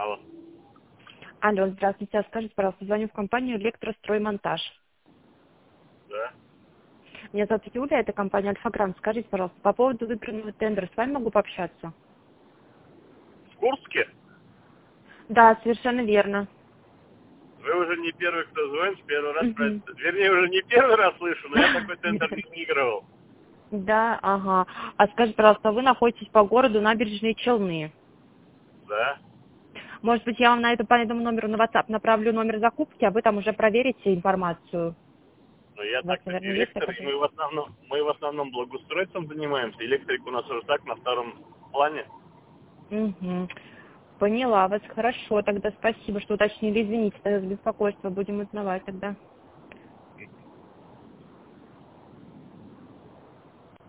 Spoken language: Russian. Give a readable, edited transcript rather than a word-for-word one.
Алло. Алло, здравствуйте. А скажите, пожалуйста, звоню в компанию «Электростроймонтаж». Да. Меня зовут Юля, это компания «Альфа-Грант». Скажите, пожалуйста, по поводу выигранного тендера с вами могу пообщаться? В Курске? Да, совершенно верно. Вы уже не первый, кто звонит, первый раз про Мгм. это. Вернее, уже не первый раз слышу, но я такой тендер не выигрывал. Да, ага. А скажите, пожалуйста, вы находитесь по городу Набережные Челны. Да. Может быть, я вам по этому номеру на WhatsApp направлю номер закупки, а вы там уже проверите информацию. Но я У вас, так-то наверное, есть директор, такая... и мы в основном благоустройством занимаемся. Электрик у нас уже так на втором плане. Угу. Поняла вас. Хорошо, тогда спасибо, что уточнили. Извините, тогда за беспокойство. Будем узнавать тогда.